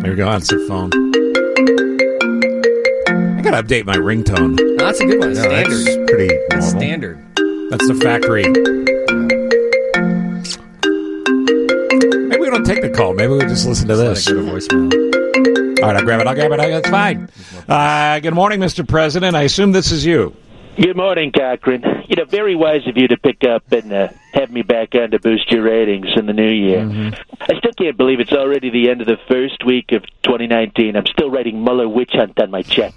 There we go. That's the phone. I got to update my ringtone. No, that's a good one. Standard. That's pretty normal. Standard. That's the factory. Maybe we don't take the call. Maybe we just listen to this. Let it go to voicemail. All right, I'll grab it. That's fine. Good morning, Mr. President. I assume this is you. Good morning, Cochran. Very wise of you to pick up and have me back on to boost your ratings in the new year. I still can't believe it's already the end of the first week of 2019. I'm still writing Mueller witch hunt on my checks.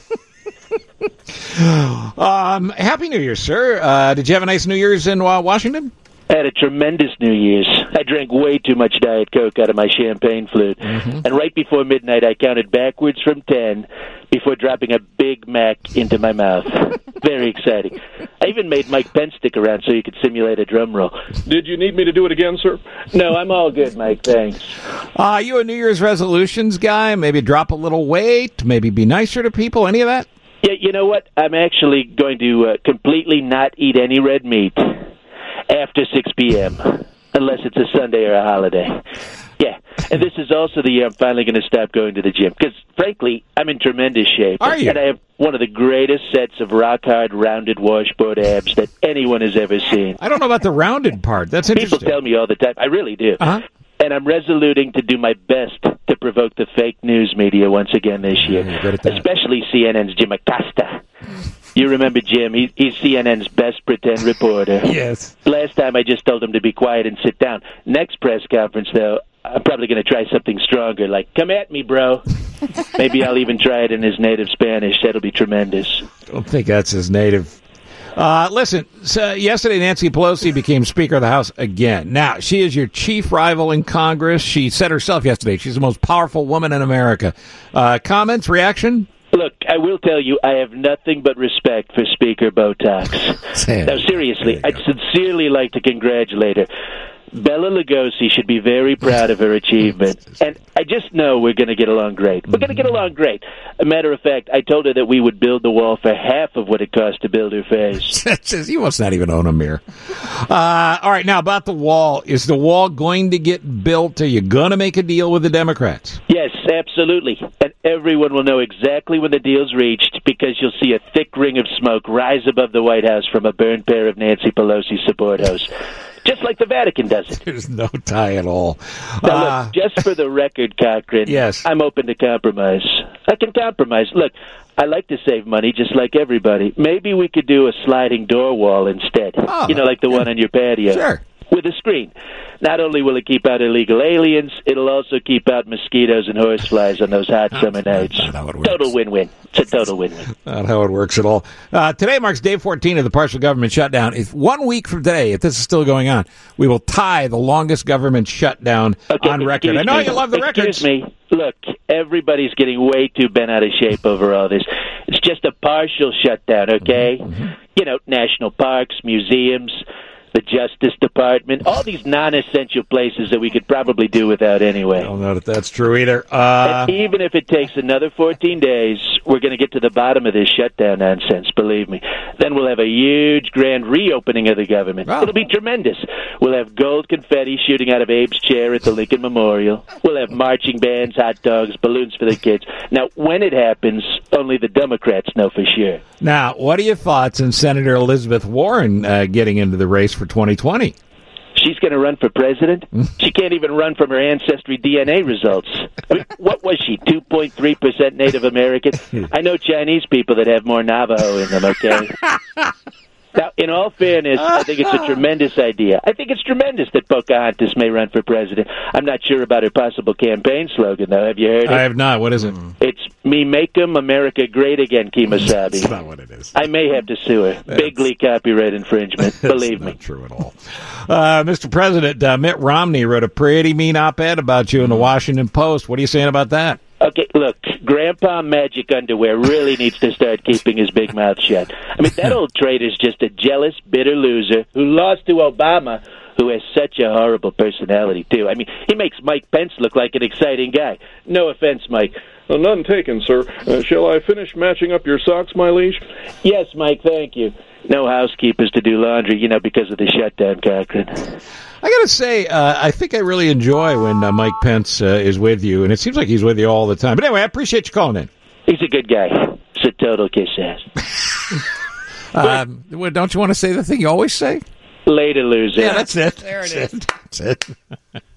Happy New Year, sir. Did you have a nice New Year's in Washington? I had a tremendous New Year's. I drank way too much Diet Coke out of my champagne flute. And right before midnight, I counted backwards from 10 before dropping a Big Mac into my mouth. Very exciting. I even made Mike Pence stick around so you could simulate a drum roll. Did you need me to do it again, sir? No, I'm all good, Mike. Thanks. You a New Year's resolutions guy? Maybe drop a little weight? Maybe be nicer to people? Any of that? Yeah, you know what? I'm actually going to completely not eat any red meat after 6 p.m., unless it's a Sunday or a holiday. Yeah, and this is also the year I'm finally going to stop going to the gym, because, frankly, I'm in tremendous shape. Are you? And I have one of the greatest sets of rock-hard, rounded washboard abs that anyone has ever seen. I don't know about the rounded part. That's interesting. People tell me all the time. I really do. Uh-huh. And I'm resoluting to do my best to provoke the fake news media once again this year, good at that. especially CNN's Jim Acosta. You remember Jim. He's CNN's best pretend reporter. Yes. Last time I just told him to be quiet and sit down. Next press conference, though, I'm probably going to try something stronger, like, come at me, bro. Maybe I'll even try it in his native Spanish. That'll be tremendous. I don't think that's his native. Listen, so yesterday Nancy Pelosi became Speaker of the House again. Now, she is your chief rival in Congress. She said herself yesterday she's the most powerful woman in America. Comments, reaction? Look, I will tell you, I have nothing but respect for Speaker Botox. Now, seriously, I'd sincerely like to congratulate her. Bella Lugosi should be very proud of her achievement. And I just know we're going to get along great. We're going to get along great. A matter of fact, I told her that we would build the wall for half of what it cost to build her face. He must not even own a mirror. All right, now about the wall. Is the wall going to get built? Are you going to make a deal with the Democrats? Yes, absolutely. And everyone will know exactly when the deal's reached, because you'll see a thick ring of smoke rise above the White House from a burned pair of Nancy Pelosi supporters. Just like the Vatican does it. There's no tie at all. Now, look, just for the record, Cochran, yes. I'm open to compromise. I can compromise. Look, I like to save money just like everybody. Maybe we could do a sliding door wall instead. Oh, like the one on your patio. Sure. With a screen. Not only will it keep out illegal aliens, it'll also keep out mosquitoes and horseflies on those hot summer nights. Not how it works. Total win-win. It's a total win-win. Not how it works at all. Today marks day 14 of the partial government shutdown. If 1 week from today, if this is still going on, we will tie the longest government shutdown on record. I know you love the records. Excuse me. Look, everybody's getting way too bent out of shape over all this. It's just a partial shutdown, okay? National parks, museums, the Justice Department, all these non-essential places that we could probably do without anyway. I don't know that that's true either. And even if it takes another 14 days, we're going to get to the bottom of this shutdown nonsense, believe me. Then we'll have a huge grand reopening of the government. Wow. It'll be tremendous. We'll have gold confetti shooting out of Abe's chair at the Lincoln Memorial. We'll have marching bands, hot dogs, balloons for the kids. Now, when it happens, only the Democrats know for sure. Now, what are your thoughts on Senator Elizabeth Warren getting into the race for 2020? She's going to run for president? She can't even run from her Ancestry DNA results. I mean, what was she, 2.3% Native American? I know Chinese people that have more Navajo in them, okay? Now, in all fairness, I think it's a tremendous idea. I think it's tremendous that Pocahontas may run for president. I'm not sure about her possible campaign slogan, though. Have you heard it? I have not. What is it? It's "Me Make 'em America Great Again, Kemosabe." That's not what it is. I may have to sue her. Big league copyright infringement. Believe me. Not true at all. Mr. President, Mitt Romney wrote a pretty mean op-ed about you in the Washington Post. What are you saying about that? Okay, look, Grandpa Magic Underwear really needs to start keeping his big mouth shut. I mean, that old traitor's just a jealous, bitter loser who lost to Obama, who has such a horrible personality, too. I mean, he makes Mike Pence look like an exciting guy. No offense, Mike, None taken, sir. Shall I finish matching up your socks, my liege? Yes, Mike, thank you. No housekeepers to do laundry, because of the shutdown, Cochran. I got to say, I think I really enjoy when Mike Pence is with you, and it seems like he's with you all the time. But anyway, I appreciate you calling in. He's a good guy. It's a total kiss ass. Don't you want to say the thing you always say? Later, loser. Yeah, that's it. There it is. That's it.